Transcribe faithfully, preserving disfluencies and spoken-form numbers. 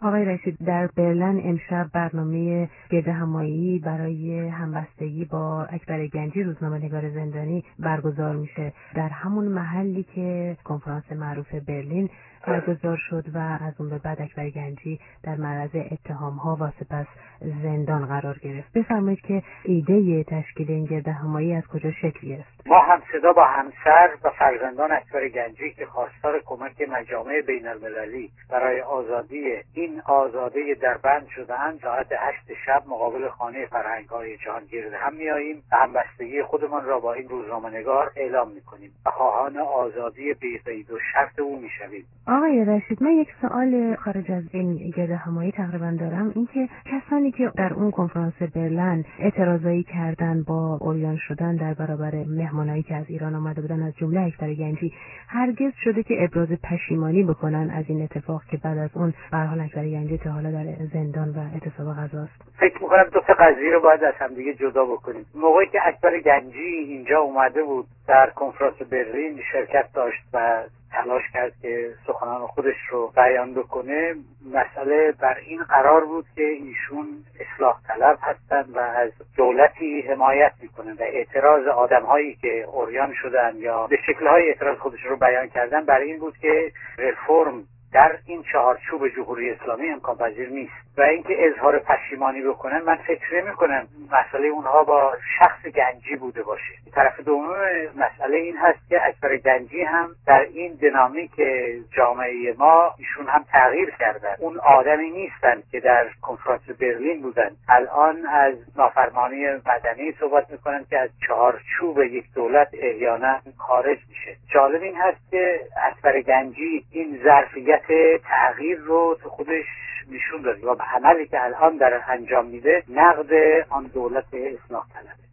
آقای رشید، در برلن امشب برنامه گرد همایی برای همبستگی با اکبر گنجی روزنامه‌نگار زندانی برگزار میشه، در همون محلی که کنفرانس معروف برلین برگزار شد و از اون به بعد اکبر گنجی در معرض اتهام‌ها و سپس زندان قرار گرفت. بفرمایید که ایده تشکیل این گرد همایی از کجا شکل گرفت؟ ما هم صدا با همسر و فرزندان اکبر گنجی که خواستار کمک مجامع بین المللی برای آزادی این آزاده در بند شده‌اند، ساعت هشت شب مقابل خانه فرهنگ‌های جهانگیر هم میاییم و همبستگی خودمان را با این روزنامه‌نگار اعلام میکنیم و خواهان آزادی بی قید و شرط او میشویم. آقای رشید، من یک سوال خارج از این گرد همایی تقریبا دارم، اینکه کسانی که در اون کنفرانس برلن اعتراضایی کردن با عریان شدن در برابر مهمانایی که از ایران آمده بودن، از جمله اکبر گنجی، هرگز شده که ابراز پشیمانی بکنن از این اتفاق که بعد از اون به هر حال اکبر گنجی تا حالا در زندان و اعتصاب غذاست؟ فکر می‌کنم دو تا قضیه رو باید از هم دیگه جدا بکنیم. موقعی که اکبر گنجی اینجا اومده بود در کنفرانس برلین شرکت داشت و تلاش کرد که سخنان خودش رو بیان بکنه، مسئله بر این قرار بود که ایشون اصلاح طلب هستند و از دولتی حمایت میکنن و اعتراض آدم‌هایی که عریان شدن یا به شکل‌های اعتراض خودش رو بیان کردن بر این بود که رفرم در این چهارچوب جمهوری اسلامی امکان پذیر نیست و اینکه اظهار پشیمانی بکنن، من فکر نمی‌کنم مسئله اونها با شخص گنجی بوده باشه. طرف دوم مسئله این هست که اکبر گنجی هم در این دینامیک جامعه ما ایشون هم تغییر کردن. اون آدمی نیستن که در کنفرانس برلین بودن، الان از نافرمانی مدنی صحبت میکنن که از چهارچوب یک دولت احیانا خارج میشه. جالب این هست که اکبر گنجی این ظرفیت تغییر رو تو خودش نشون داده و عملی که الان در انجام میده نقد آن دولت اصلاح طلبه.